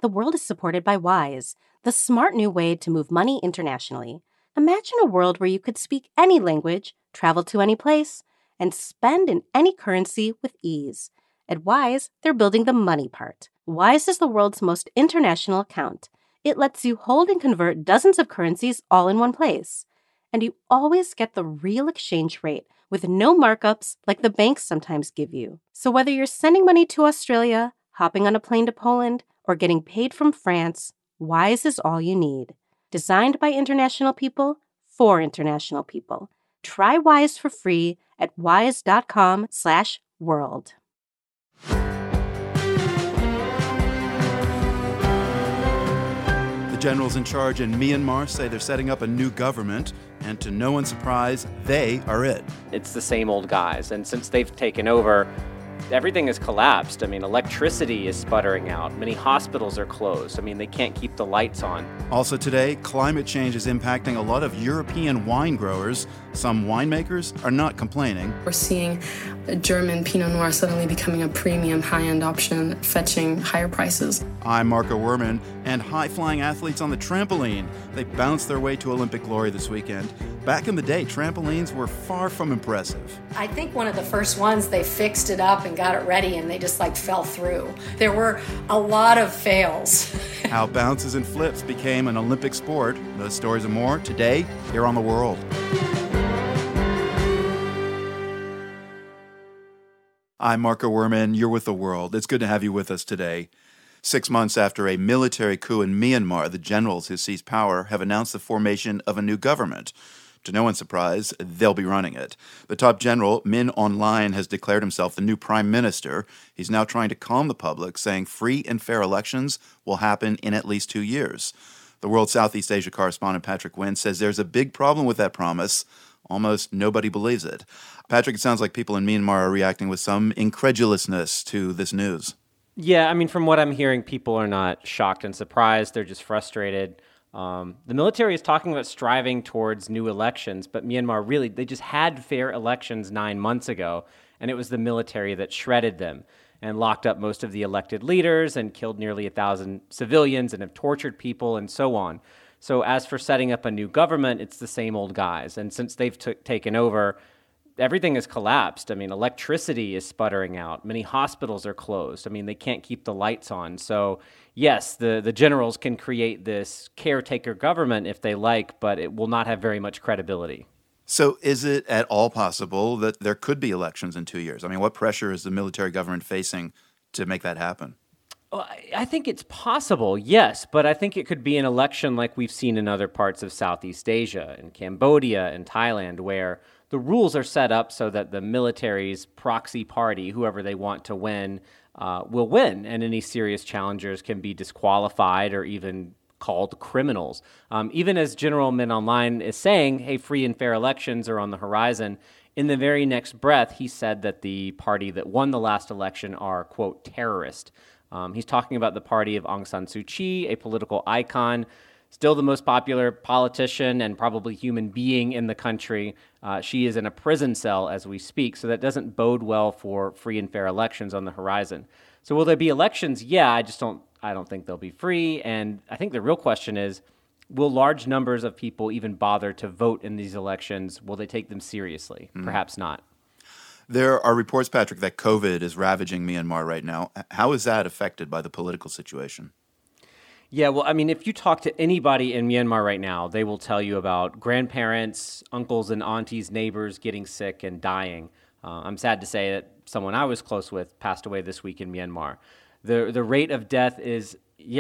The world is supported by Wise, the smart new way to move money internationally. Imagine a world where you could speak any language, travel to any place, and spend in any currency with ease. At Wise, they're building the money part. Wise is the world's most international account. It lets you hold and convert dozens of currencies all in one place. And you always get the real exchange rate with no markups like the banks sometimes give you. So whether you're sending money to Australia, hopping on a plane to Poland, or getting paid from France, Wise is all you need. Designed by international people for international people. Try Wise for free at wise.com/world. The generals in charge in Myanmar say they're setting up a new government, and to no one's surprise, they are it. It's the same old guys, and since they've taken over, everything has collapsed. I mean, electricity is sputtering out. Many hospitals are closed. I mean, they can't keep the lights on. Also today, climate change is impacting a lot of European wine growers. Some winemakers are not complaining. We're seeing German Pinot Noir suddenly becoming a premium high-end option, fetching higher prices. I'm Marco Werman, and high-flying athletes on the trampoline. They bounced their way to Olympic glory this weekend. Back in the day, trampolines were far from impressive. I think one of the first ones, they fixed it up and got it ready, and they just fell through. There were a lot of fails. How bounces and flips became an Olympic sport. Those stories and more today here on The World. I'm Marco Werman. You're with The World. It's good to have you with us today. 6 months after a military coup in Myanmar, the generals who seized power have announced the formation of a new government. To no one's surprise, they'll be running it. The top general, Min Aung Hlaing, has declared himself the new prime minister. He's now trying to calm the public, saying free and fair elections will happen in at least 2 years. The World Southeast Asia correspondent Patrick Wynn says there's a big problem with that promise. Almost nobody believes it. Patrick, it sounds like people in Myanmar are reacting with some incredulousness to this news. Yeah, I mean, from what I'm hearing, people are not shocked and surprised. They're just frustrated. The military is talking about striving towards new elections, but Myanmar really, they just had fair elections 9 months ago, and it was the military that shredded them and locked up most of the elected leaders and killed nearly 1,000 civilians and have tortured people and so on. So as for setting up a new government, it's the same old guys. And since they've taken over, everything has collapsed. I mean, electricity is sputtering out. Many hospitals are closed. I mean, they can't keep the lights on. So yes, the generals can create this caretaker government if they like, but it will not have very much credibility. So is it at all possible that there could be elections in 2 years? I mean, what pressure is the military government facing to make that happen? Well, I think it's possible, yes, but I think it could be an election like we've seen in other parts of Southeast Asia, in Cambodia and Thailand, where the rules are set up so that the military's proxy party, whoever they want to win, will win, and any serious challengers can be disqualified or even called criminals. Even as General Min Aung Hlaing is saying, hey, free and fair elections are on the horizon, in the very next breath, he said that the party that won the last election are, quote, terrorist. He's talking about the party of Aung San Suu Kyi, a political icon, still the most popular politician and probably human being in the country. She is in a prison cell as we speak, so that doesn't bode well for free and fair elections on the horizon. So will there be elections? Yeah, I don't think they'll be free. And I think the real question is, will large numbers of people even bother to vote in these elections? Will they take them seriously? Perhaps not. There are reports, Patrick, that COVID is ravaging Myanmar right now. How is that affected by the political situation? Yeah, well, I mean, if you talk to anybody in Myanmar right now, they will tell you about grandparents, uncles and aunties, neighbors getting sick and dying. I'm sad to say that someone I was close with passed away this week in Myanmar. The rate of death is,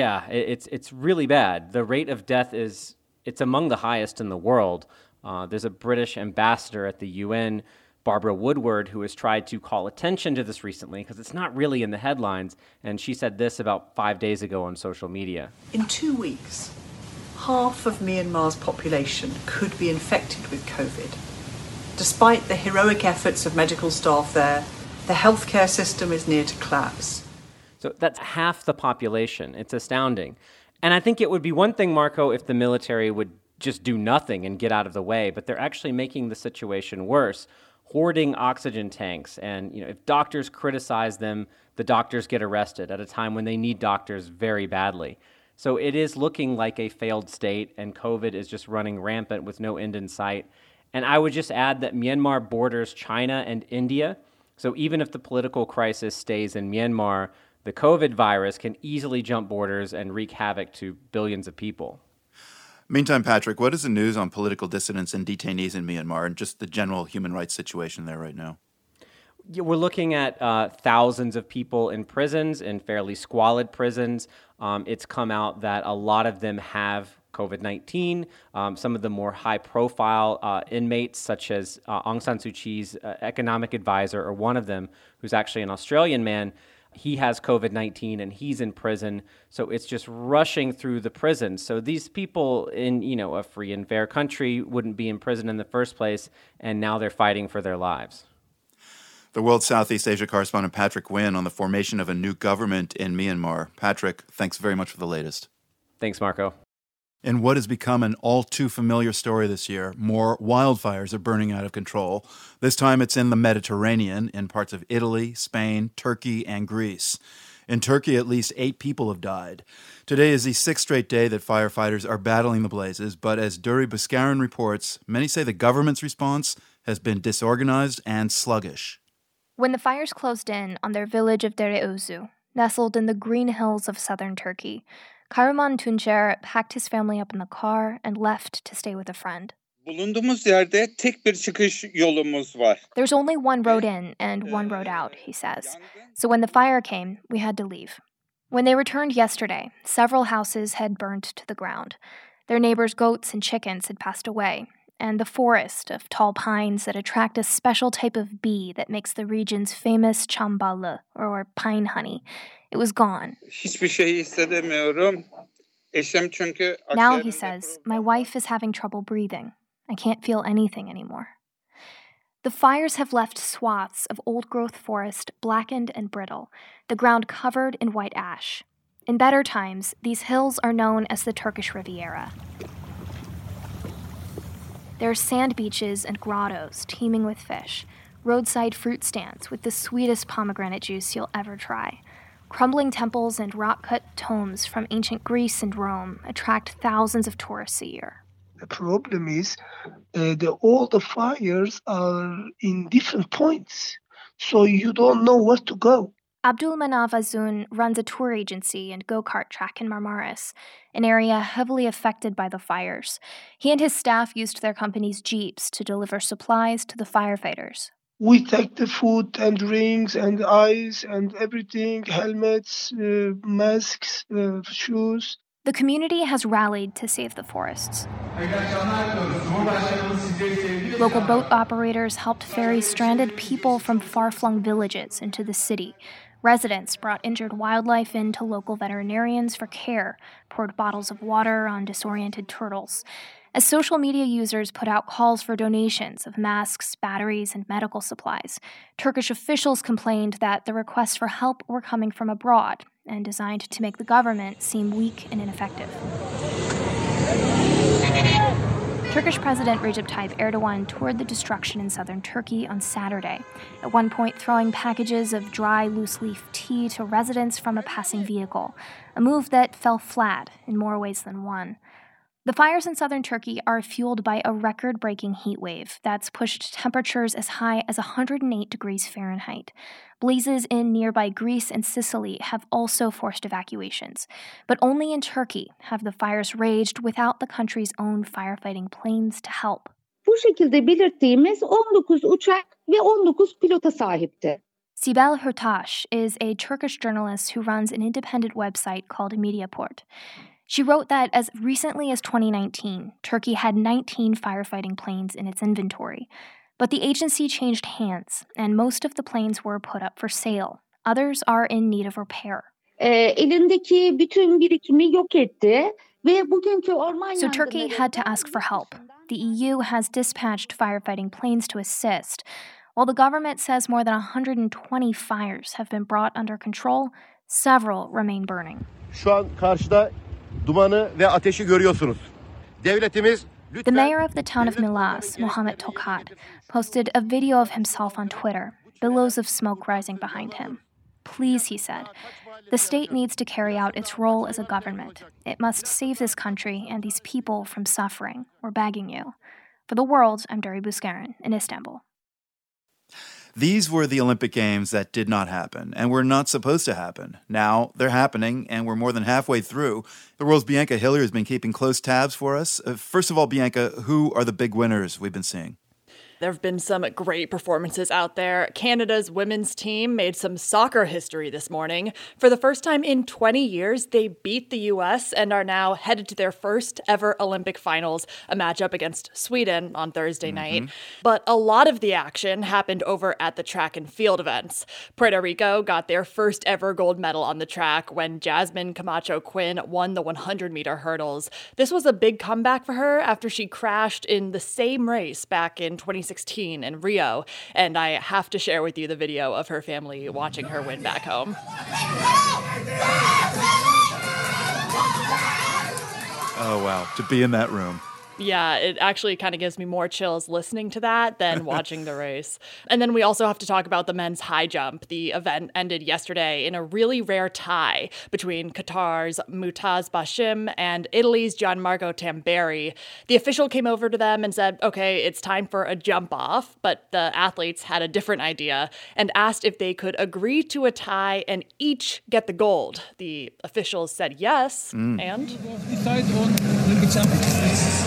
it's really bad. The rate of death it's among the highest in the world. There's a British ambassador at the UN, Barbara Woodward, who has tried to call attention to this recently because it's not really in the headlines, and she said this about 5 days ago on social media. In 2 weeks, half of Myanmar's population could be infected with COVID. Despite the heroic efforts of medical staff there, the healthcare system is near to collapse. So that's half the population. It's astounding. And I think it would be one thing, Marco, if the military would just do nothing and get out of the way, but they're actually making the situation worse. hoarding oxygen tanks. And, if doctors criticize them, the doctors get arrested at a time when they need doctors very badly. So it is looking like a failed state, and COVID is just running rampant with no end in sight. And I would just add that Myanmar borders China and India. So even if the political crisis stays in Myanmar, the COVID virus can easily jump borders and wreak havoc to billions of people. Meantime, Patrick, what is the news on political dissidents and detainees in Myanmar and just the general human rights situation there right now? We're looking at thousands of people in prisons, in fairly squalid prisons. It's come out that a lot of them have COVID-19. Some of the more high-profile inmates, such as Aung San Suu Kyi's economic advisor, or one of them, who's actually an Australian man, he has COVID-19 and he's in prison. So it's just rushing through the prisons. So these people in, a free and fair country wouldn't be in prison in the first place, and now they're fighting for their lives. The World Southeast Asia correspondent Patrick Wynn on the formation of a new government in Myanmar. Patrick, thanks very much for the latest. Thanks, Marco. In what has become an all-too-familiar story this year, more wildfires are burning out of control. This time it's in the Mediterranean, in parts of Italy, Spain, Turkey, and Greece. In Turkey, at least 8 people have died. Today is the 6th straight day that firefighters are battling the blazes, but as Duri Baskarin reports, many say the government's response has been disorganized and sluggish. When the fires closed in on their village of Dere Ozu, nestled in the green hills of southern Turkey, Kahraman Tuncer packed his family up in the car and left to stay with a friend. Bulunduğumuz yerde tek bir çıkış yolumuz var. There's only one road in and one road out, he says. So when the fire came, we had to leave. When they returned yesterday, several houses had burned to the ground. Their neighbors' goats and chickens had passed away, and the forest of tall pines that attract a special type of bee that makes the region's famous chambalı, or pine honey, it was gone. Hiçbir şey hissedemiyorum. Eşim çünkü Now, he says, my wife is having trouble breathing. I can't feel anything anymore. The fires have left swaths of old-growth forest blackened and brittle, the ground covered in white ash. In better times, these hills are known as the Turkish Riviera. There are sand beaches and grottos teeming with fish, roadside fruit stands with the sweetest pomegranate juice you'll ever try. Crumbling temples and rock-cut tombs from ancient Greece and Rome attract thousands of tourists a year. The problem is all the fires are in different points, so you don't know where to go. Abdul Manav Azun runs a tour agency and go-kart track in Marmaris, an area heavily affected by the fires. He and his staff used their company's jeeps to deliver supplies to the firefighters. We take the food and drinks and ice and everything, helmets, masks, shoes. The community has rallied to save the forests. Local boat operators helped ferry stranded people from far-flung villages into the city. Residents brought injured wildlife in to local veterinarians for care, poured bottles of water on disoriented turtles. As social media users put out calls for donations of masks, batteries, and medical supplies, Turkish officials complained that the requests for help were coming from abroad and designed to make the government seem weak and ineffective. Turkish President Recep Tayyip Erdogan toured the destruction in southern Turkey on Saturday, at one point throwing packages of dry, loose-leaf tea to residents from a passing vehicle, a move that fell flat in more ways than one. The fires in southern Turkey are fueled by a record-breaking heat wave that's pushed temperatures as high as 108 degrees Fahrenheit. Blazes in nearby Greece and Sicily have also forced evacuations, but only in Turkey have the fires raged without the country's own firefighting planes to help. Bu şekilde belirttiğimiz 19 uçak ve 19 pilota sahipti. Sibel Hurtash is a Turkish journalist who runs an independent website called Mediaport. She wrote that as recently as 2019, Turkey had 19 firefighting planes in its inventory. But the agency changed hands, and most of the planes were put up for sale. Others are in need of repair. Elindeki bütün birikimi yok etti ve bugünkü orman So Turkey had to ask for help. The EU has dispatched firefighting planes to assist. While the government says more than 120 fires have been brought under control, several remain burning. Şu an karşıda dumanı ve ateşi görüyorsunuz. Devletimiz The mayor of the town of Milas, Mohamed Tokat, posted a video of himself on Twitter, billows of smoke rising behind him. Please, he said, the state needs to carry out its role as a government. It must save this country and these people from suffering. We're begging you. For the World, I'm Dari Buskaren in Istanbul. These were the Olympic Games that did not happen and were not supposed to happen. Now they're happening, and we're more than halfway through. The World's Bianca Hillier has been keeping close tabs for us. First of all, Bianca, who are the big winners we've been seeing? There have been some great performances out there. Canada's women's team made some soccer history this morning. For the first time in 20 years, they beat the U.S. and are now headed to their first ever Olympic finals, a matchup against Sweden on Thursday night. But a lot of the action happened over at the track and field events. Puerto Rico got their first ever gold medal on the track when Jasmine Camacho Quinn won the 100-meter hurdles. This was a big comeback for her after she crashed in the same race back in 2016 in Rio, and I have to share with you the video of her family watching her win back home. Oh, wow. To be in that room. Yeah, it actually kind of gives me more chills listening to that than watching the race. And then we also have to talk about the men's high jump. The event ended yesterday in a really rare tie between Qatar's Mutaz Bashim and Italy's Gianmarco Tamberi. The official came over to them and said, okay, it's time for a jump off, but the athletes had a different idea and asked if they could agree to a tie and each get the gold. The officials said yes, and... Decide on Olympic champions.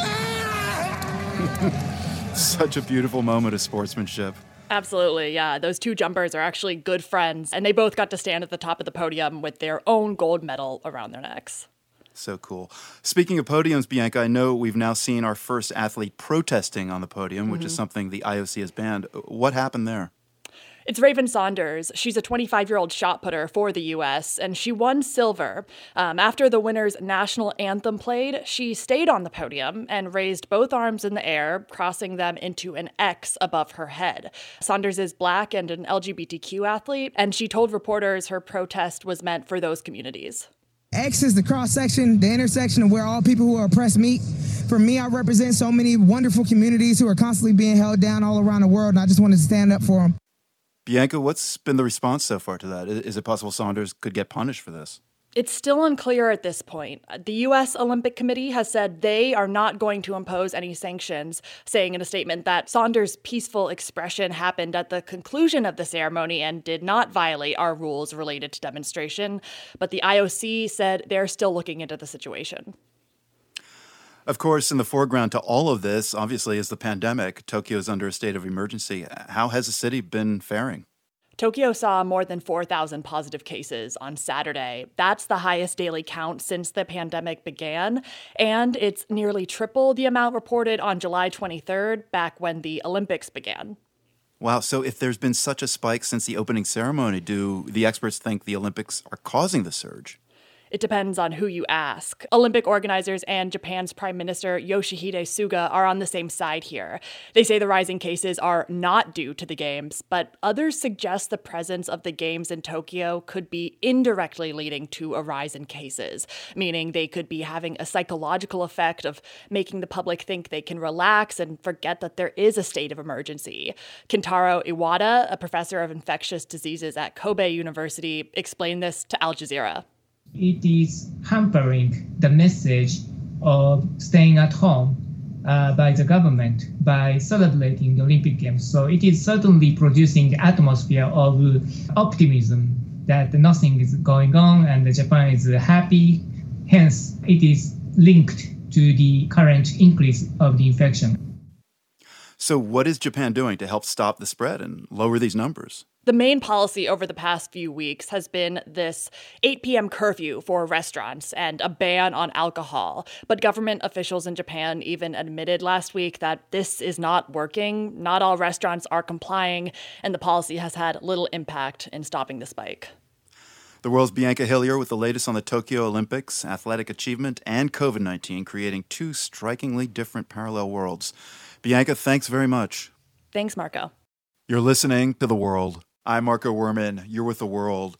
Such a beautiful moment of sportsmanship. Absolutely, yeah. Those two jumpers are actually good friends, and they both got to stand at the top of the podium with their own gold medal around their necks. So cool. Speaking of podiums, Bianca, I know we've now seen our first athlete protesting on the podium, which is something the IOC has banned. What happened there? It's Raven Saunders. She's a 25-year-old shot putter for the U.S., and she won silver. After the winner's national anthem played, she stayed on the podium and raised both arms in the air, crossing them into an X above her head. Saunders is Black and an LGBTQ athlete, and she told reporters her protest was meant for those communities. X is the cross-section, the intersection of where all people who are oppressed meet. For me, I represent so many wonderful communities who are constantly being held down all around the world, and I just wanted to stand up for them. Bianca, what's been the response so far to that? Is it possible Saunders could get punished for this? It's still unclear at this point. The U.S. Olympic Committee has said they are not going to impose any sanctions, saying in a statement that Saunders' peaceful expression happened at the conclusion of the ceremony and did not violate our rules related to demonstration. But the IOC said they're still looking into the situation. Of course, in the foreground to all of this, obviously, is the pandemic. Tokyo is under a state of emergency. How has the city been faring? Tokyo saw more than 4,000 positive cases on Saturday. That's the highest daily count since the pandemic began, and it's nearly triple the amount reported on July 23rd, back when the Olympics began. Wow, so if there's been such a spike since the opening ceremony, do the experts think the Olympics are causing the surge? It depends on who you ask. Olympic organizers and Japan's Prime Minister Yoshihide Suga are on the same side here. They say the rising cases are not due to the Games, but others suggest the presence of the Games in Tokyo could be indirectly leading to a rise in cases, meaning they could be having a psychological effect of making the public think they can relax and forget that there is a state of emergency. Kentaro Iwata, a professor of infectious diseases at Kobe University, explained this to Al Jazeera. It is hampering the message of staying at home by the government by celebrating the Olympic Games. So it is certainly producing the atmosphere of optimism that nothing is going on and Japan is happy. Hence, it is linked to the current increase of the infection. So what is Japan doing to help stop the spread and lower these numbers? The main policy over the past few weeks has been this 8 p.m. curfew for restaurants and a ban on alcohol. But government officials in Japan even admitted last week that this is not working. Not all restaurants are complying, and the policy has had little impact in stopping the spike. The World's Bianca Hillier with the latest on the Tokyo Olympics, athletic achievement, and COVID-19, creating two strikingly different parallel worlds. Bianca, thanks very much. Thanks, Marco. You're listening to The World. I'm Marco Werman. You're with The World.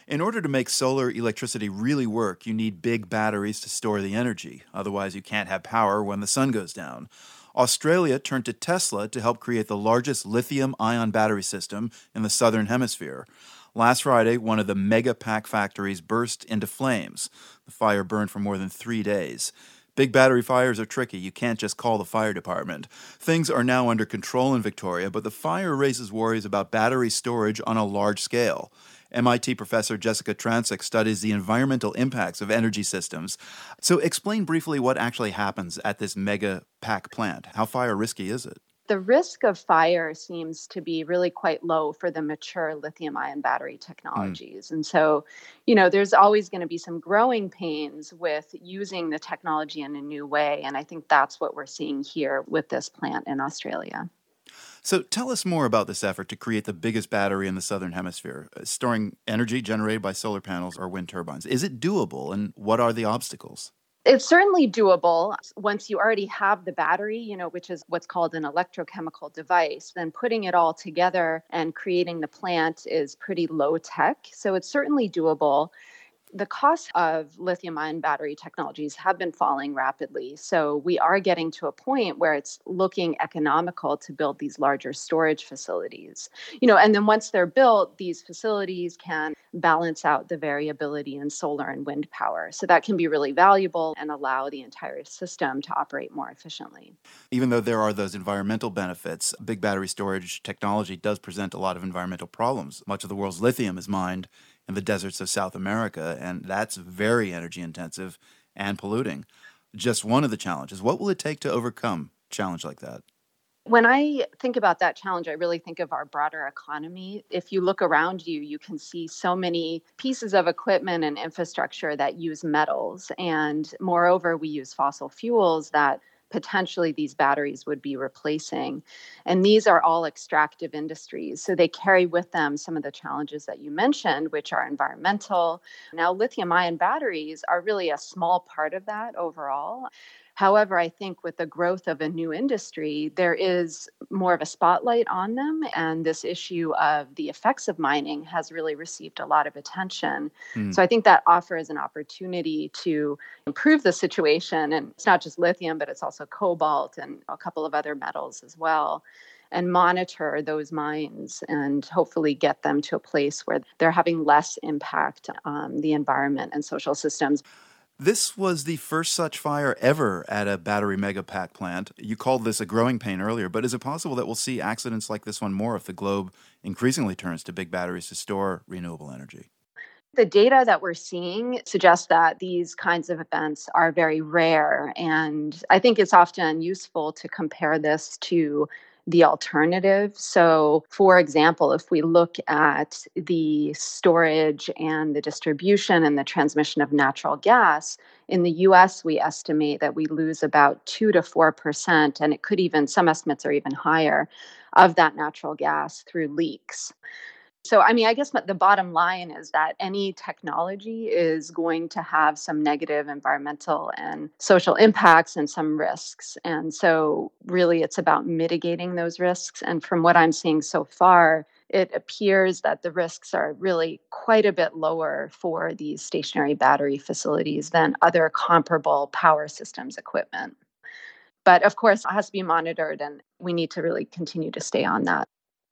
In order to make solar electricity really work, you need big batteries to store the energy. Otherwise, you can't have power when the sun goes down. Australia turned to Tesla to help create the largest lithium-ion battery system in the southern hemisphere. Last Friday, one of the Megapack factories burst into flames. The fire burned for more than 3 days. Big battery fires are tricky. You can't just call the fire department. Things are now under control in Victoria, but the fire raises worries about battery storage on a large scale. MIT professor Jessica Trancik studies the environmental impacts of energy systems. So explain briefly what actually happens at this Megapack plant. How fire risky is it? The risk of fire seems to be really quite low for the mature lithium-ion battery technologies. And so, there's always going to be some growing pains with using the technology in a new way. And I think that's what we're seeing here with this plant in Australia. So tell us more about this effort to create the biggest battery in the southern hemisphere, storing energy generated by solar panels or wind turbines. Is it doable, and what are the obstacles? It's certainly doable once you already have the battery, which is what's called an electrochemical device. Then putting it all together and creating the plant is pretty low tech. So it's certainly doable. The cost of lithium-ion battery technologies have been falling rapidly. So we are getting to a point where it's looking economical to build these larger storage facilities. And then once they're built, these facilities can balance out the variability in solar and wind power. So that can be really valuable and allow the entire system to operate more efficiently. Even though there are those environmental benefits, big battery storage technology does present a lot of environmental problems. Much of the world's lithium is mined in the deserts of South America, and that's very energy intensive and polluting. Just one of the challenges. What will it take to overcome a challenge like that? When I think about that challenge, I really think of our broader economy. If you look around you, you can see so many pieces of equipment and infrastructure that use metals. And moreover, we use fossil fuels that potentially these batteries would be replacing. And these are all extractive industries. So they carry with them some of the challenges that you mentioned, which are environmental. Now, lithium-ion batteries are really a small part of that overall. However, I think with the growth of a new industry, there is more of a spotlight on them. And this issue of the effects of mining has really received a lot of attention. So I think that offers an opportunity to improve the situation. And it's not just lithium, but it's also cobalt and a couple of other metals as well. And monitor those mines and hopefully get them to a place where they're having less impact on the environment and social systems. This was the first such fire ever at a battery Megapack plant. You called this a growing pain earlier, but is it possible that we'll see accidents like this one more if the globe increasingly turns to big batteries to store renewable energy? The data that we're seeing suggests that these kinds of events are very rare. And I think it's often useful to compare this to the alternative. So, for example, if we look at the storage and the distribution and the transmission of natural gas, in the US, we estimate that we lose about 2 to 4%, and it could even, some estimates are even higher, of that natural gas through leaks. So, I guess the bottom line is that any technology is going to have some negative environmental and social impacts and some risks. And so really it's about mitigating those risks. And from what I'm seeing so far, it appears that the risks are really quite a bit lower for these stationary battery facilities than other comparable power systems equipment. But of course, it has to be monitored, and we need to really continue to stay on that.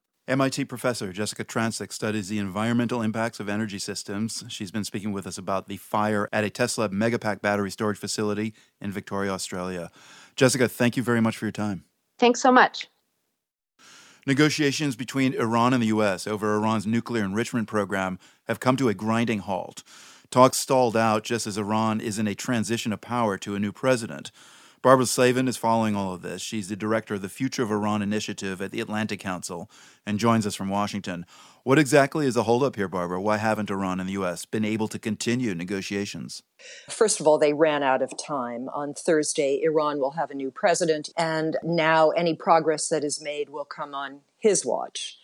MIT professor Jessica Trancik studies the environmental impacts of energy systems. She's been speaking with us about the fire at a Tesla Megapack battery storage facility in Victoria, Australia. Jessica, thank you very much for your time. Thanks so much. Negotiations between Iran and the U.S. over Iran's nuclear enrichment program have come to a grinding halt. Talks stalled out just as Iran is in a transition of power to a new president. Barbara Slavin is following all of this. She's the director of the Future of Iran Initiative at the Atlantic Council and joins us from Washington. What exactly is the holdup here, Barbara? Why haven't Iran and the U.S. been able to continue negotiations? First of all, they ran out of time. On Thursday, Iran will have a new president, and now any progress that is made will come on his watch.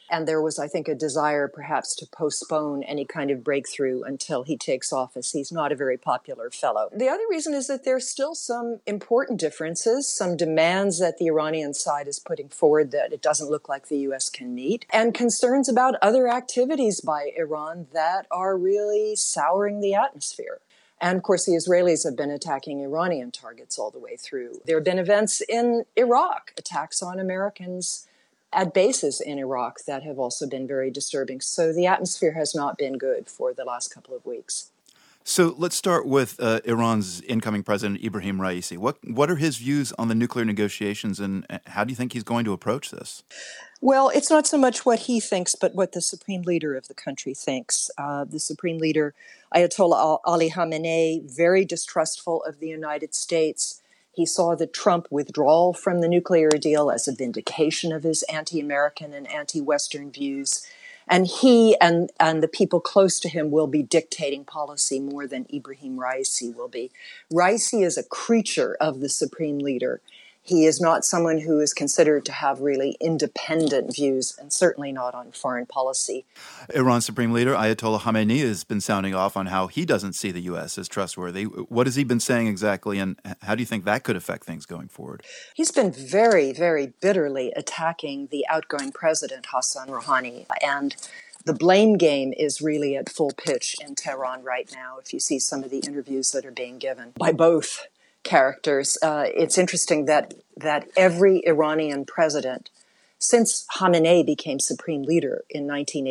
And there was, I think, a desire perhaps to postpone any kind of breakthrough until he takes office. He's not a very popular fellow. The other reason is that there's still some important differences, some demands that the Iranian side is putting forward that it doesn't look like the U.S. can meet, and concerns about other activities by Iran that are really souring the atmosphere. And of course, the Israelis have been attacking Iranian targets all the way through. There have been events in Iraq, attacks on Americans at bases in Iraq that have also been very disturbing. So the atmosphere has not been good for the last couple of weeks. So let's start with Iran's incoming president, Ibrahim Raisi. What are his views on the nuclear negotiations, and how do you think he's going to approach this? Well, it's not so much what he thinks, but what the supreme leader of the country thinks. The supreme leader, Ayatollah Ali Khamenei, very distrustful of the United States. He saw the Trump withdrawal from the nuclear deal as a vindication of his anti-American and anti-Western views. And he and the people close to him will be dictating policy more than Ibrahim Raisi will be. Raisi is a creature of the supreme leader. He is not someone who is considered to have really independent views, and certainly not on foreign policy. Iran's Supreme Leader, Ayatollah Khamenei, has been sounding off on how he doesn't see the U.S. as trustworthy. What has he been saying exactly, and how do you think that could affect things going forward? He's been very, very bitterly attacking the outgoing president, Hassan Rouhani, and the blame game is really at full pitch in Tehran right now, if you see some of the interviews that are being given by both characters. It's interesting that every Iranian president, since Khamenei became supreme leader in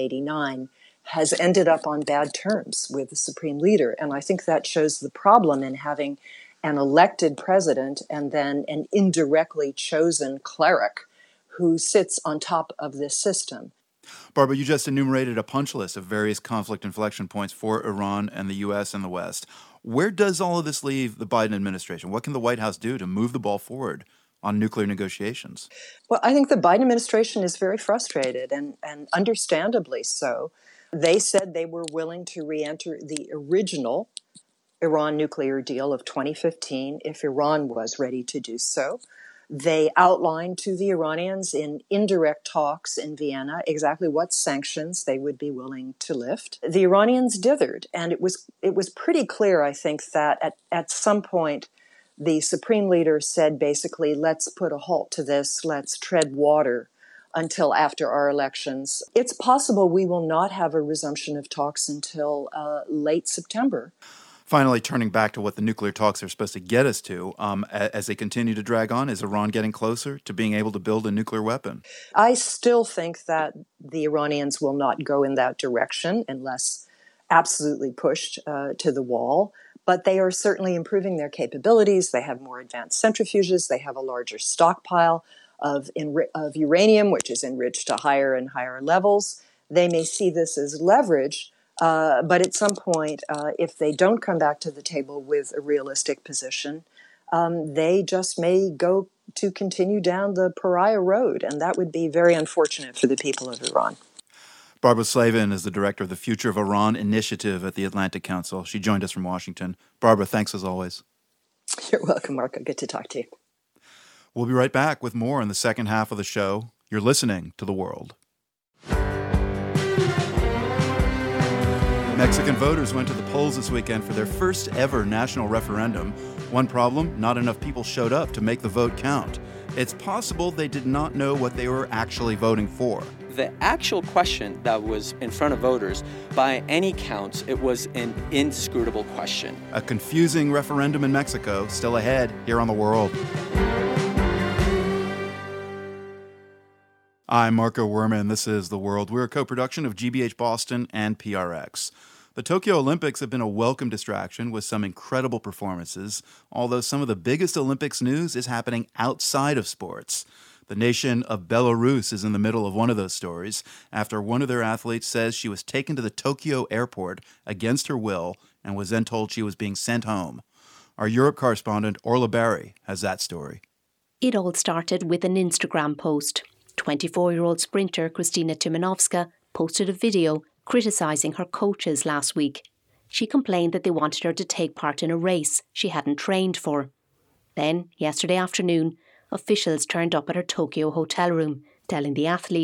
1989, has ended up on bad terms with the supreme leader. And I think that shows the problem in having an elected president and then an indirectly chosen cleric who sits on top of this system. Barbara, you just enumerated a punch list of various conflict inflection points for Iran and the U.S. and the West. Where does all of this leave the Biden administration? What can the White House do to move the ball forward on nuclear negotiations? Well, I think the Biden administration is very frustrated, and understandably so. They said they were willing to re-enter the original Iran nuclear deal of 2015 if Iran was ready to do so. They outlined to the Iranians in indirect talks in Vienna exactly what sanctions they would be willing to lift. The Iranians dithered, and it was pretty clear, I think, that at some point the supreme leader said basically, let's put a halt to this, let's tread water until after our elections. It's possible we will not have a resumption of talks until late September. Finally, turning back to what the nuclear talks are supposed to get us to, as they continue to drag on, is Iran getting closer to being able to build a nuclear weapon? I still think that the Iranians will not go in that direction unless absolutely pushed to the wall. But they are certainly improving their capabilities. They have more advanced centrifuges. They have a larger stockpile of uranium, which is enriched to higher and higher levels. They may see this as leverage. But at some point, if they don't come back to the table with a realistic position, they just may go to continue down the pariah road, and that would be very unfortunate for the people of Iran. Barbara Slavin is the director of the Future of Iran Initiative at the Atlantic Council. She joined us from Washington. Barbara, thanks as always. You're welcome, Marco. Good to talk to you. We'll be right back with more in the second half of the show. You're listening to The World. Mexican voters went to the polls this weekend for their first ever national referendum. One problem, not enough people showed up to make the vote count. It's possible they did not know what they were actually voting for. The actual question that was in front of voters, by any counts, it was an inscrutable question. A confusing referendum in Mexico, still ahead here on The World. I'm Marco Werman. This is The World. We're a co-production of GBH Boston and PRX. The Tokyo Olympics have been a welcome distraction with some incredible performances, although some of the biggest Olympics news is happening outside of sports. The nation of Belarus is in the middle of one of those stories after one of their athletes says she was taken to the Tokyo airport against her will and was then told she was being sent home. Our Europe correspondent Orla Barry has that story. It all started with an Instagram post. 24-year-old sprinter Kristina Timanovska posted a video criticising her coaches last week. She complained that they wanted her to take part in a race she hadn't trained for. Then, yesterday afternoon, officials turned up at her Tokyo hotel room, telling the athlete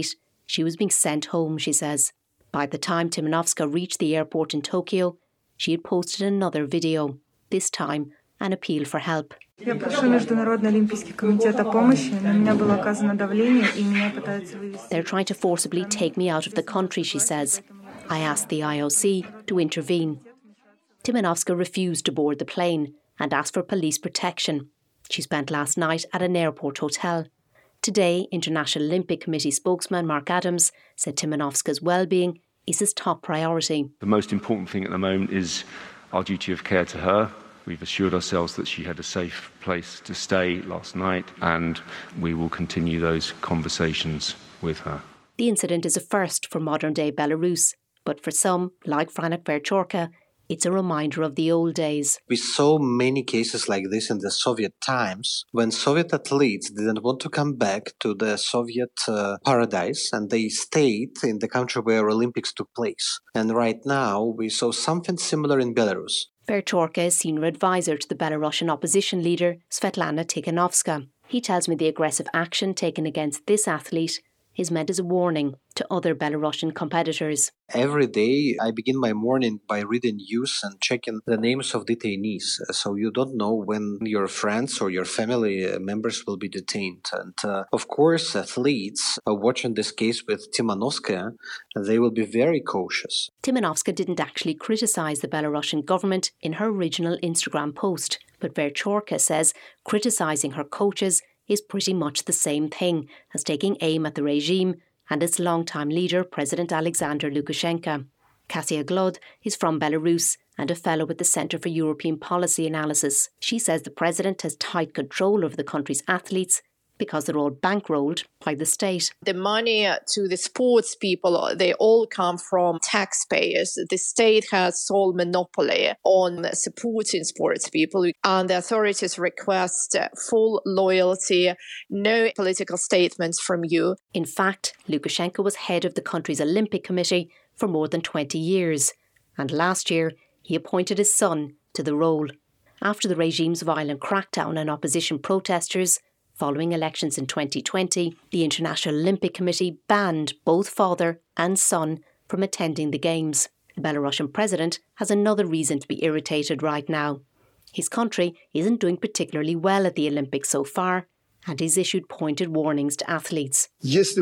She was being sent home, she says. By the time Timanovska reached the airport in Tokyo, she had posted another video, this time an appeal for help. Я прошу Международный Олимпийский комитет о помощи. На меня было оказано давление, и меня пытаются вывести. They're trying to forcibly take me out of the country, she says. I asked the IOC to intervene. Timanovska refused to board the plane and asked for police protection. She spent last night at an airport hotel. Today, International Olympic Committee spokesman Mark Adams said Timanovska's well-being is his top priority. The most important thing at the moment is our duty of care to her. We've assured ourselves that she had a safe place to stay last night, and we will continue those conversations with her. The incident is a first for modern-day Belarus, but for some, like Franek Verchorka, it's a reminder of the old days. We saw many cases like this in the Soviet times, when Soviet athletes didn't want to come back to the Soviet paradise, and they stayed in the country where Olympics took place. And right now, we saw something similar in Belarus. Verchorka is senior advisor to the Belarusian opposition leader Svetlana Tikhanovska. He tells me the aggressive action taken against this athlete is meant as a warning to other Belarusian competitors. Every day I begin my morning by reading news and checking the names of detainees. So you don't know when your friends or your family members will be detained. And of course, athletes are watching this case with Timanovska. They will be very cautious. Timanovska didn't actually criticise the Belarusian government in her original Instagram post, but Verchorka says criticising her coaches is pretty much the same thing as taking aim at the regime and its longtime leader, President Alexander Lukashenko. Kasia Glod is from Belarus and a fellow with the Centre for European Policy Analysis. She says the president has tight control over the country's athletes because they're all bankrolled by the state. The money to the sports people, they all come from taxpayers. The state has sole monopoly on supporting sports people, and the authorities request full loyalty, no political statements from you. In fact, Lukashenko was head of the country's Olympic Committee for more than 20 years, and last year he appointed his son to the role. After the regime's violent crackdown on opposition protesters, following elections in 2020, the International Olympic Committee banned both father and son from attending the Games. The Belarusian president has another reason to be irritated right now. His country isn't doing particularly well at the Olympics so far, and he's issued pointed warnings to athletes. If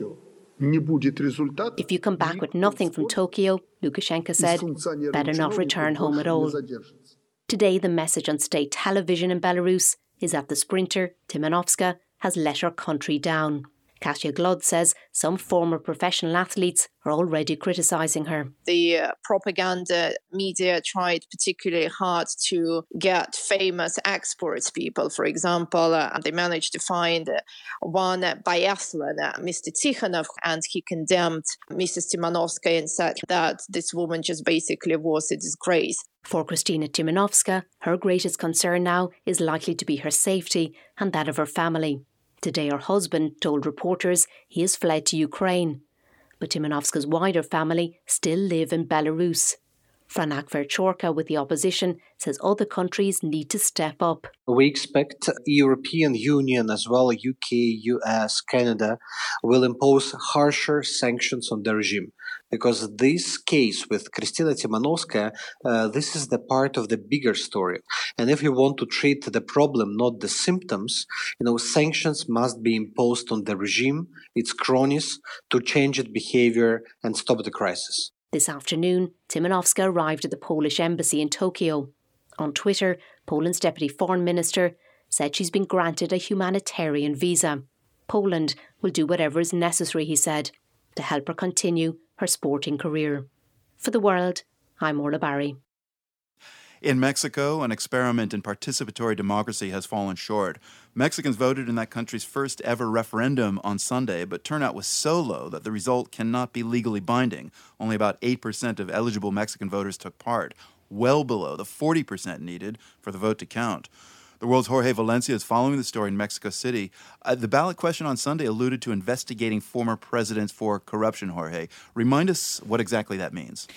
you come back with nothing from Tokyo, Lukashenko said, better not return home at all. Today, the message on state television in Belarus is that the sprinter, Timanovska, has let her country down. Kasia Glod says some former professional athletes are already criticising her. The propaganda media tried particularly hard to get famous exports people. For example, they managed to find one biathlon, Mr. Tikhonov, and he condemned Mrs. Timanovska and said that this woman just basically was a disgrace. For Kristina Timanovska, her greatest concern now is likely to be her safety and that of her family. Today her husband told reporters he has fled to Ukraine, but Timanovska's wider family still live in Belarus. Franek Verchorka with the opposition says other countries need to step up. We expect European Union as well, UK, US, Canada will impose harsher sanctions on the regime. Because this case with Kristina Timanovska, this is the part of the bigger story. And if you want to treat the problem, not the symptoms, sanctions must be imposed on the regime, its cronies, to change its behavior and stop the crisis. This afternoon, Timanovska arrived at the Polish embassy in Tokyo. On Twitter, Poland's Deputy Foreign Minister said she's been granted a humanitarian visa. Poland will do whatever is necessary, he said, to help her continue her sporting career. For The World, I'm Orla Barry. In Mexico, an experiment in participatory democracy has fallen short. Mexicans voted in that country's first ever referendum on Sunday, but turnout was so low that the result cannot be legally binding. Only about 8% of eligible Mexican voters took part, well below the 40% needed for the vote to count. The World's Jorge Valencia is following the story in Mexico City. The ballot question on Sunday alluded to investigating former presidents for corruption, Jorge. Remind us what exactly that means.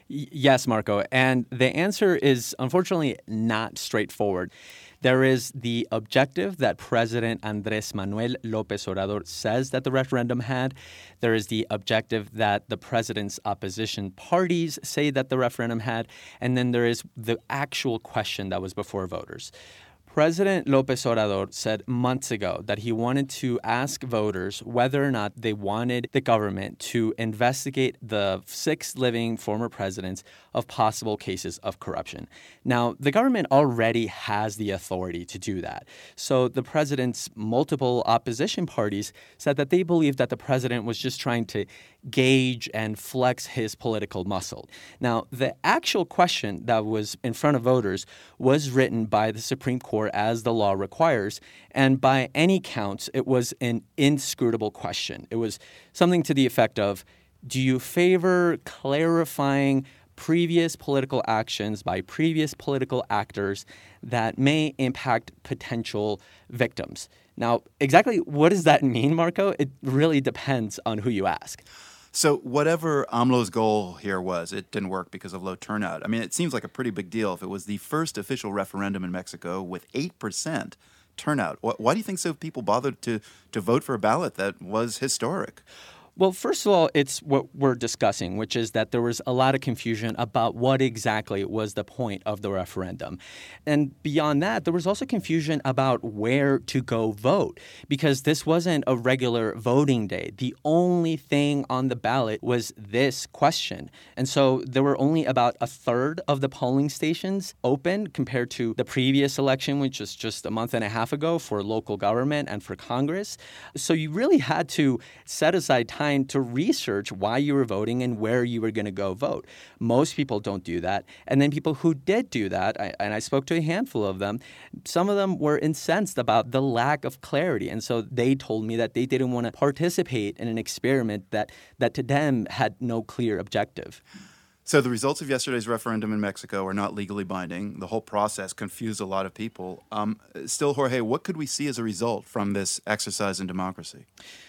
Yes, Marco. And the answer is unfortunately not straightforward. There is the objective that President Andrés Manuel López Obrador says that the referendum had. There is the objective that the president's opposition parties say that the referendum had. And then there is the actual question that was before voters. President López Obrador said months ago that he wanted to ask voters whether or not they wanted the government to investigate the 6 living former presidents of possible cases of corruption. Now, the government already has the authority to do that. So the president's multiple opposition parties said that they believed that the president was just trying to gauge and flex his political muscle. Now, the actual question that was in front of voters was written by the Supreme Court as the law requires, and by any counts, it was an inscrutable question. It was something to the effect of, do you favor clarifying previous political actions by previous political actors that may impact potential victims? Now, exactly what does that mean, Marco? It really depends on who you ask. So whatever AMLO's goal here was, it didn't work because of low turnout. I mean, it seems like a pretty big deal if it was the first official referendum in Mexico with 8% turnout. Why do you think so people bothered to vote for a ballot that was historic? Well, first of all, it's what we're discussing, which is that there was a lot of confusion about what exactly was the point of the referendum. And beyond that, there was also confusion about where to go vote, because this wasn't a regular voting day. The only thing on the ballot was this question. And so there were only about a third of the polling stations open compared to the previous election, which was just a month and a half ago for local government and for Congress. So you really had to set aside time to research why you were voting and where you were going to go vote. Most people don't do that. And then people who did do that, and I spoke to a handful of them, some of them were incensed about the lack of clarity. And so they told me that they didn't want to participate in an experiment that to them had no clear objective. So the results of yesterday's referendum in Mexico are not legally binding. The whole process confused a lot of people. Still, Jorge, what could we see as a result from this exercise in democracy?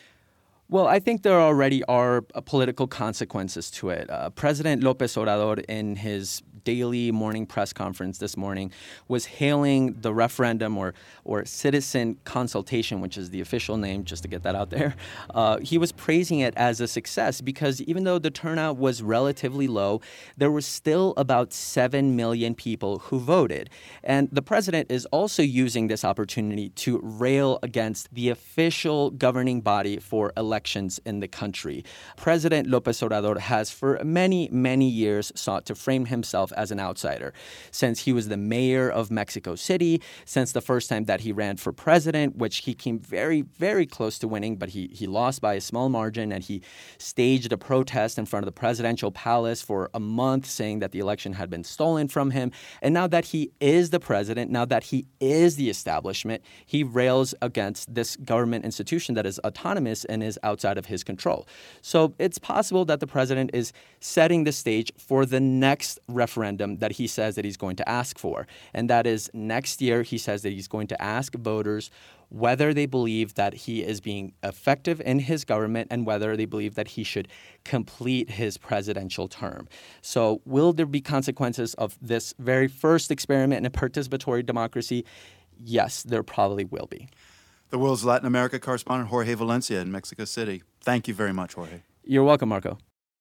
Well, I think there already are political consequences to it. President López Obrador, in his daily morning press conference this morning, was hailing the referendum or citizen consultation, which is the official name, just to get that out there. He was praising it as a success because even though the turnout was relatively low, there were still about 7 million people who voted. And the president is also using this opportunity to rail against the official governing body for elections in the country. President López Obrador has for many, many years sought to frame himself as an outsider. Since he was the mayor of Mexico City, since the first time that he ran for president, which he came very, very close to winning, but he lost by a small margin, and he staged a protest in front of the presidential palace for a month saying that the election had been stolen from him. And now that he is the president, now that he is the establishment, he rails against this government institution that is autonomous and is outside of his control. So it's possible that the president is setting the stage for the next referendum that he says that he's going to ask for. And that is next year, he says that he's going to ask voters whether they believe that he is being effective in his government and whether they believe that he should complete his presidential term. So will there be consequences of this very first experiment in a participatory democracy? Yes, there probably will be. The world's Latin America correspondent Jorge Valencia in Mexico City. Thank you very much, Jorge. You're welcome, Marco.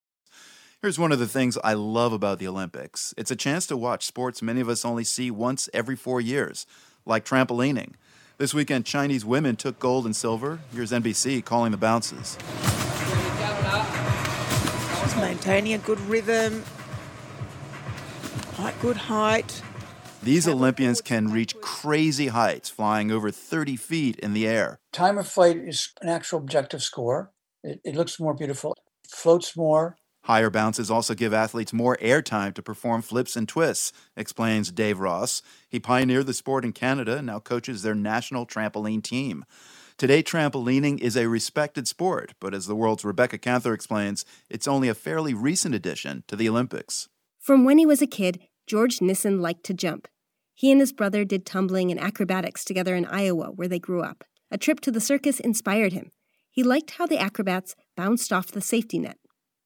Here's one of the things I love about the Olympics. It's a chance to watch sports many of us only see once every 4 years, like trampolining. This weekend, Chinese women took gold and silver. Here's NBC calling the bounces. Just maintaining a good rhythm, quite good height. These Olympians can reach crazy heights, flying over 30 feet in the air. Time of flight is an actual objective score. It looks more beautiful, floats more. Higher bounces also give athletes more airtime to perform flips and twists, explains Dave Ross. He pioneered the sport in Canada and now coaches their national trampoline team. Today, trampolining is a respected sport, but as the world's Rebecca Canther explains, it's only a fairly recent addition to the Olympics. From when he was a kid, George Nissen liked to jump. He and his brother did tumbling and acrobatics together in Iowa, where they grew up. A trip to the circus inspired him. He liked how the acrobats bounced off the safety net.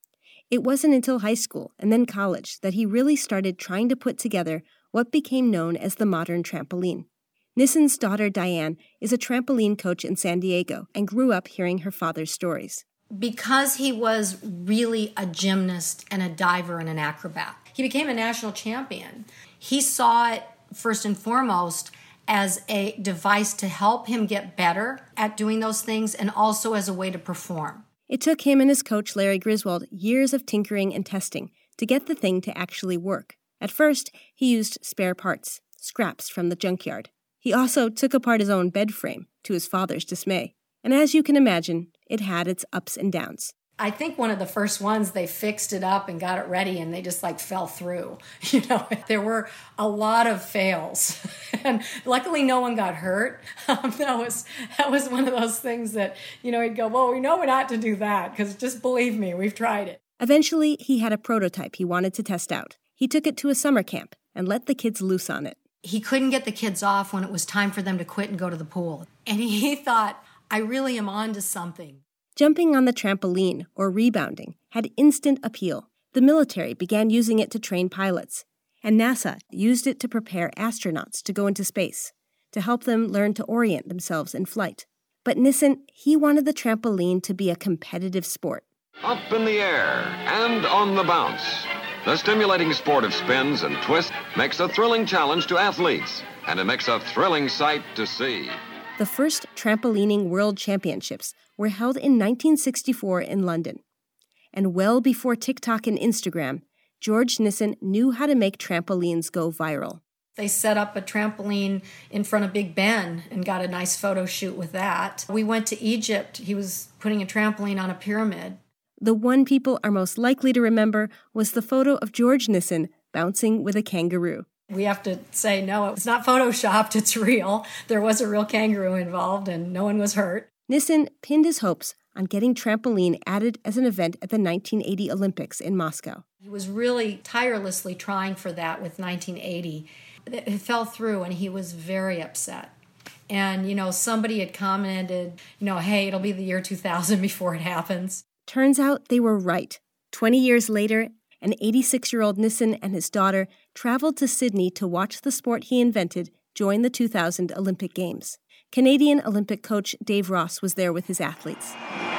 It wasn't until high school and then college that he really started trying to put together what became known as the modern trampoline. Nissen's daughter, Diane, is a trampoline coach in San Diego and grew up hearing her father's stories. Because he was really a gymnast and a diver and an acrobat, he became a national champion. He saw it, first and foremost, as a device to help him get better at doing those things and also as a way to perform. It took him and his coach, Larry Griswold, years of tinkering and testing to get the thing to actually work. At first, he used spare parts, scraps from the junkyard. He also took apart his own bed frame, to his father's dismay. And as you can imagine, it had its ups and downs. I think one of the first ones, they fixed it up and got it ready and they just fell through. There were a lot of fails. And luckily no one got hurt. That was one of those things that, he'd go, well, we know not to do that because just believe me, we've tried it. Eventually, he had a prototype he wanted to test out. He took it to a summer camp and let the kids loose on it. He couldn't get the kids off when it was time for them to quit and go to the pool. And he thought, I really am on to something. Jumping on the trampoline, or rebounding, had instant appeal. The military began using it to train pilots, and NASA used it to prepare astronauts to go into space, to help them learn to orient themselves in flight. But Nissen, he wanted the trampoline to be a competitive sport. Up in the air and on the bounce. The stimulating sport of spins and twists makes a thrilling challenge to athletes, and it makes a thrilling sight to see. The first trampolining world championships were held in 1964 in London. And well before TikTok and Instagram, George Nissen knew how to make trampolines go viral. They set up a trampoline in front of Big Ben and got a nice photo shoot with that. We went to Egypt. He was putting a trampoline on a pyramid. The one people are most likely to remember was the photo of George Nissen bouncing with a kangaroo. We have to say, no, it's not photoshopped, it's real. There was a real kangaroo involved and no one was hurt. Nissen pinned his hopes on getting trampoline added as an event at the 1980 Olympics in Moscow. He was really tirelessly trying for that with 1980. It fell through and he was very upset. And, somebody had commented, hey, it'll be the year 2000 before it happens. Turns out they were right. 20 years later, an 86-year-old Nissen and his daughter traveled to Sydney to watch the sport he invented join the 2000 Olympic Games. Canadian Olympic coach Dave Ross was there with his athletes.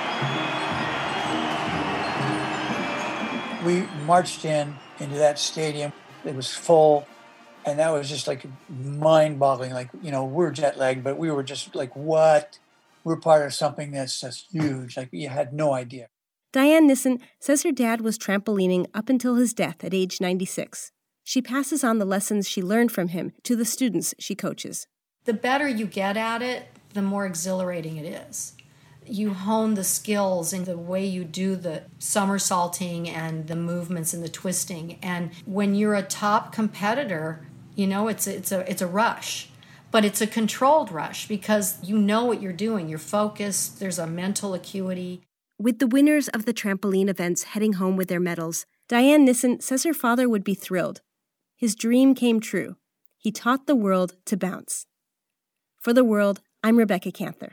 We marched into that stadium. It was full, and that was just mind-boggling. We're jet-lagged, but we were just what? We're part of something that's just huge. You had no idea. Diane Nissen says her dad was trampolining up until his death at age 96. She passes on the lessons she learned from him to the students she coaches. The better you get at it, the more exhilarating it is. You hone the skills in the way you do the somersaulting and the movements and the twisting. And when you're a top competitor, it's a rush. But it's a controlled rush because you know what you're doing. You're focused. There's a mental acuity. With the winners of the trampoline events heading home with their medals, Diane Nissen says her father would be thrilled. His dream came true. He taught the world to bounce. For The World, I'm Rebecca Canther.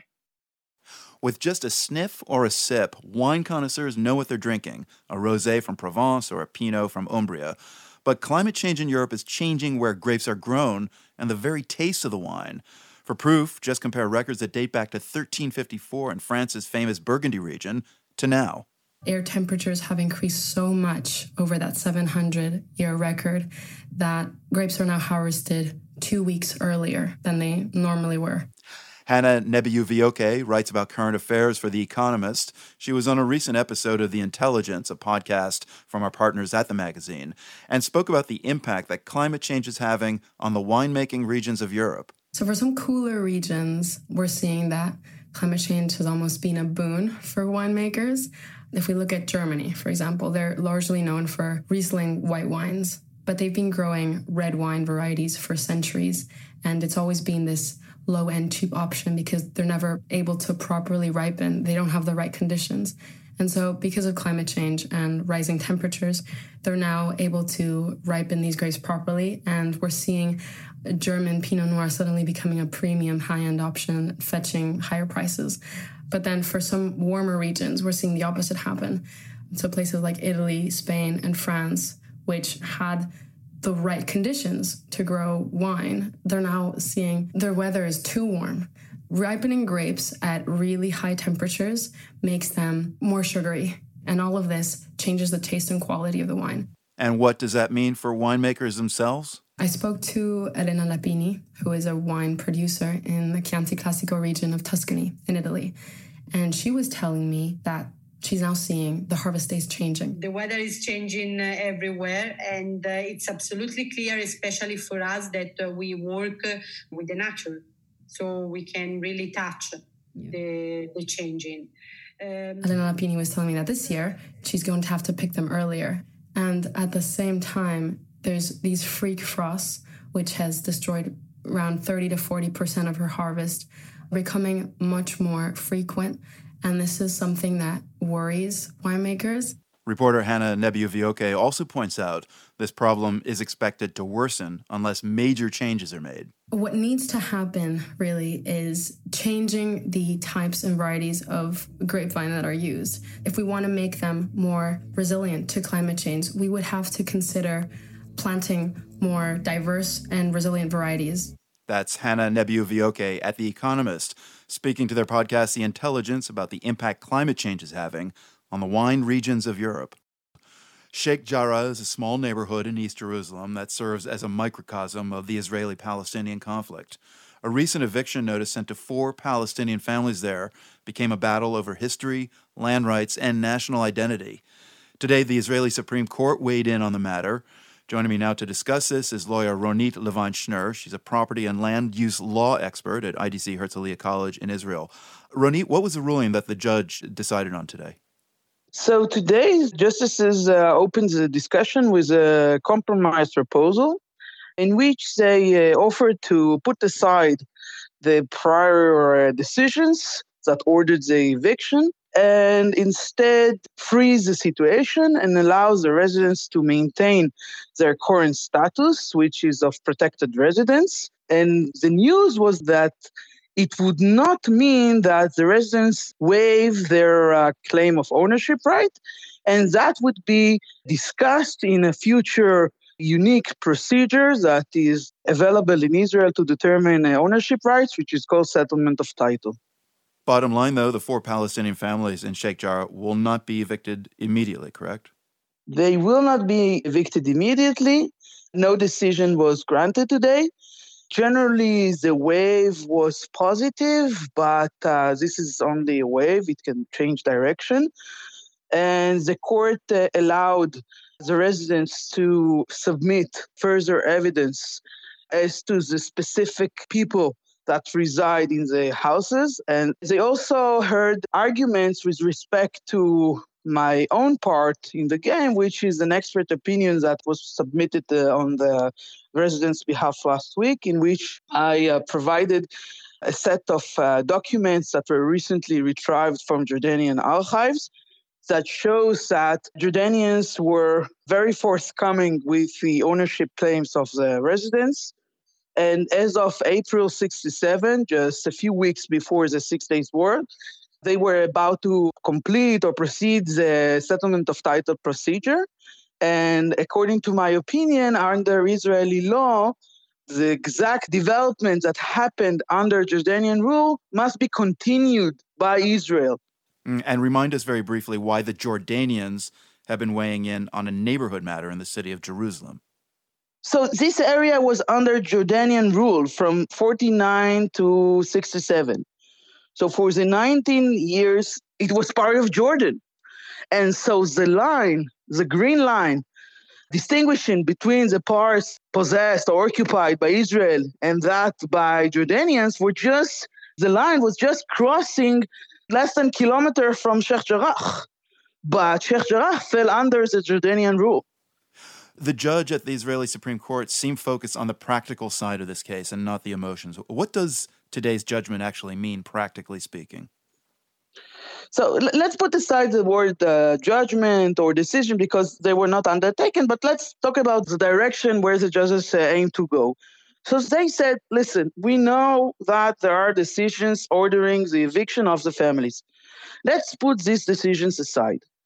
With just a sniff or a sip, wine connoisseurs know what they're drinking, a rosé from Provence or a Pinot from Umbria. But climate change in Europe is changing where grapes are grown and the very taste of the wine. For proof, just compare records that date back to 1354 in France's famous Burgundy region to now. Air temperatures have increased so much over that 700-year record that grapes are now harvested 2 weeks earlier than they normally were. Hannah Nebiyuvioke writes about current affairs for The Economist. She was on a recent episode of The Intelligence, a podcast from our partners at the magazine, and spoke about the impact that climate change is having on the winemaking regions of Europe. So for some cooler regions, we're seeing that climate change has almost been a boon for winemakers. If we look at Germany, for example, they're largely known for Riesling white wines, but they've been growing red wine varieties for centuries, and it's always been this low-end cheap option because they're never able to properly ripen. They don't have the right conditions. And so because of climate change and rising temperatures, they're now able to ripen these grapes properly, and we're seeing German Pinot Noir suddenly becoming a premium high-end option, fetching higher prices. But then for some warmer regions, we're seeing the opposite happen. So places like Italy, Spain, and France, which had the right conditions to grow wine, they're now seeing their weather is too warm. Ripening grapes at really high temperatures makes them more sugary, and all of this changes the taste and quality of the wine. And what does that mean for winemakers themselves? I spoke to Elena Lapini, who is a wine producer in the Chianti Classico region of Tuscany in Italy, and she was telling me that she's now seeing the harvest days changing. The weather is changing everywhere, and it's absolutely clear, especially for us, that we work with the nature, so we can really touch the changing. Elena Lapini was telling me that this year she's going to have to pick them earlier. And at the same time, there's these freak frosts, which has destroyed around 30 to 40% of her harvest, becoming much more frequent. And this is something that worries winemakers. Reporter Hannah Nebiu-Vioke also points out this problem is expected to worsen unless major changes are made. What needs to happen, really, is changing the types and varieties of grapevine that are used. If we want to make them more resilient to climate change, we would have to consider planting more diverse and resilient varieties. That's Hannah Nebiu-Vioke at The Economist, speaking to their podcast, The Intelligence, about the impact climate change is having on the wine regions of Europe. Sheikh Jarrah is a small neighborhood in East Jerusalem that serves as a microcosm of the Israeli-Palestinian conflict. A recent eviction notice sent to 4 Palestinian families there became a battle over history, land rights, and national identity. Today, the Israeli Supreme Court weighed in on the matter. Joining me now to discuss this is lawyer Ronit Levine-Schnur. She's a property and land use law expert at IDC Herzliya College in Israel. Ronit, what was the ruling that the judge decided on today? So today, justices opened the discussion with a compromise proposal in which they offered to put aside the prior decisions that ordered the eviction and instead freeze the situation and allows the residents to maintain their current status, which is of protected residence. And the news was that it would not mean that the residents waive their claim of ownership right, and that would be discussed in a future unique procedure that is available in Israel to determine ownership rights, which is called settlement of title. Bottom line, though, the 4 Palestinian families in Sheikh Jarrah will not be evicted immediately, correct? They will not be evicted immediately. No decision was granted today. Generally, the wave was positive, but this is only a wave. It can change direction. And the court allowed the residents to submit further evidence as to the specific people that reside in the houses. And they also heard arguments with respect to my own part in the game, which is an expert opinion that was submitted on the residents' behalf last week, in which I provided a set of documents that were recently retrieved from Jordanian archives that shows that Jordanians were very forthcoming with the ownership claims of the residents. And as of April 67, just a few weeks before the 6 Days War, they were about to complete or proceed the settlement of title procedure. And according to my opinion, under Israeli law, the exact development that happened under Jordanian rule must be continued by Israel. And remind us very briefly why the Jordanians have been weighing in on a neighborhood matter in the city of Jerusalem. So this area was under Jordanian rule from 49 to 67. So for the 19 years, it was part of Jordan. And so the line, the green line, distinguishing between the parts possessed or occupied by Israel and that by Jordanians the line was just crossing less than a kilometer from Sheikh Jarrah. But Sheikh Jarrah fell under the Jordanian rule. The judge at the Israeli Supreme Court seemed focused on the practical side of this case and not the emotions. What does today's judgment actually mean, practically speaking? So let's put aside the word judgment or decision because they were not undertaken, but let's talk about the direction where the judges aim to go. So they said, listen, we know that there are decisions ordering the eviction of the families. Let's put these decisions aside.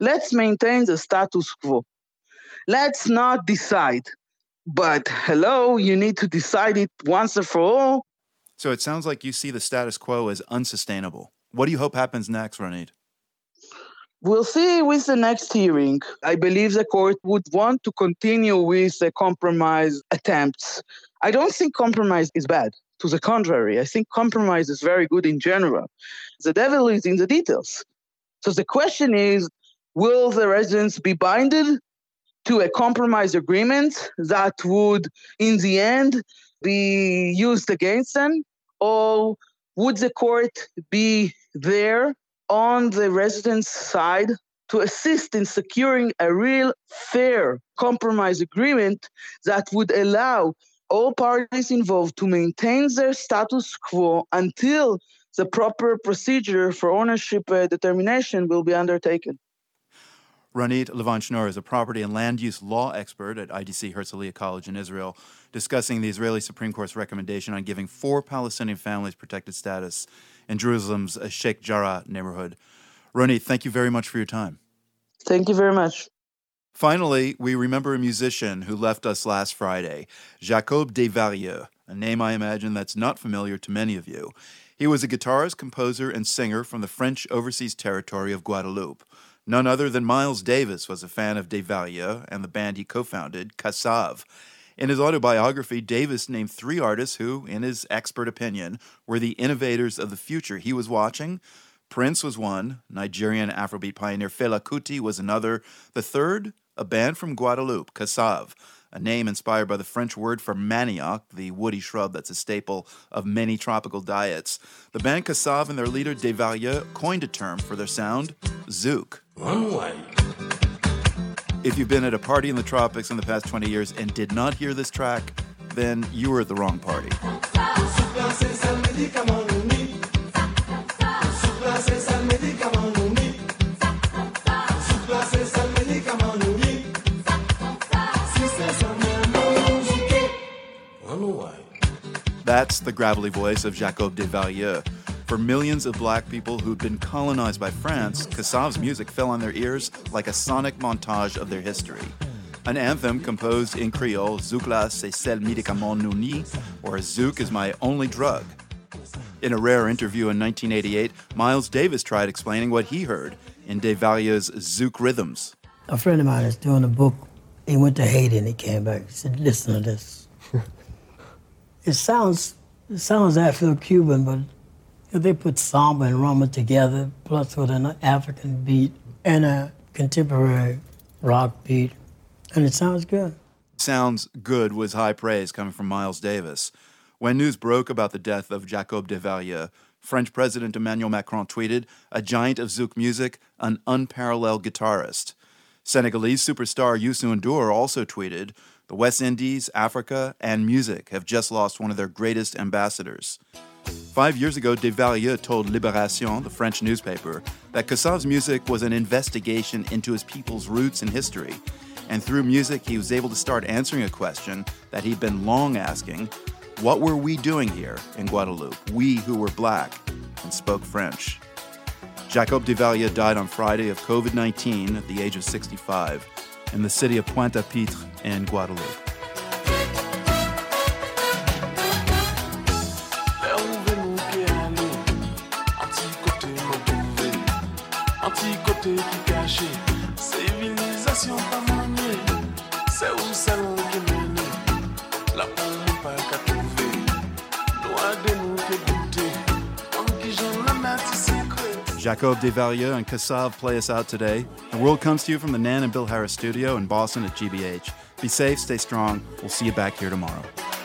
let's maintain the status quo. Let's not decide. But hello, you need to decide it once and for all. So it sounds like you see the status quo as unsustainable. What do you hope happens next, Ronit? We'll see with the next hearing. I believe the court would want to continue with the compromise attempts. I don't think compromise is bad. To the contrary, I think compromise is very good in general. The devil is in the details. So the question is, will the residents be binded to a compromise agreement that would, in the end, be used against them? Or would the court be there on the residents' side to assist in securing a real fair compromise agreement that would allow all parties involved to maintain their status quo until the proper procedure for ownership determination will be undertaken? Ronit Levant-Schnorr is a property and land use law expert at IDC Herzliya College in Israel, discussing the Israeli Supreme Court's recommendation on giving 4 Palestinian families protected status in Jerusalem's Sheikh Jarrah neighborhood. Ronit, thank you very much for your time. Thank you very much. Finally, we remember a musician who left us last Friday, Jacob Desvarieux, a name I imagine that's not familiar to many of you. He was a guitarist, composer, and singer from the French overseas territory of Guadeloupe. None other than Miles Davis was a fan of Desvarieux and the band he co-founded, Kassav. In his autobiography, Davis named 3 artists who, in his expert opinion, were the innovators of the future he was watching. Prince was one, Nigerian Afrobeat pioneer Fela Kuti was another. The third, a band from Guadeloupe, Kassav, a name inspired by the French word for manioc, the woody shrub that's a staple of many tropical diets. The band Kassav and their leader Desvarieux coined a term for their sound, zouk. One way. If you've been at a party in the tropics in the past 20 years and did not hear this track, then you were at the wrong party. That's the gravelly voice of Jacob Desvarieux. For millions of black people who'd been colonized by France, Kassav's music fell on their ears like a sonic montage of their history. An anthem composed in Creole, Zouk là c'est seul médicament nous nie, or Zouk is my only drug. In a rare interview in 1988, Miles Davis tried explaining what he heard in Desvarieux's Zouk rhythms. A friend of mine is doing a book. He went to Haiti and he came back. He said, listen to this. It sounds Afro-Cuban, but they put samba and rumba together, plus with an African beat and a contemporary rock beat, and it sounds good. Sounds good was high praise coming from Miles Davis. When news broke about the death of Jacob Desvarieux, French President Emmanuel Macron tweeted, "A giant of Zouk music, an unparalleled guitarist." Senegalese superstar Youssou N'Dour also tweeted, "The West Indies, Africa, and music have just lost one of their greatest ambassadors." 5 years ago, Desvarieux told Libération, the French newspaper, that Kassav's music was an investigation into his people's roots and history. And through music, he was able to start answering a question that he'd been long asking: what were we doing here in Guadeloupe, we who were black and spoke French? Jacob Desvarieux died on Friday of COVID-19 at the age of 65 in the city of Pointe-à-Pitre in Guadeloupe. Jacob Desvarieux and Kassav play us out today. The world comes to you from the Nan and Bill Harris studio in Boston at GBH. Be safe, stay strong. We'll see you back here tomorrow.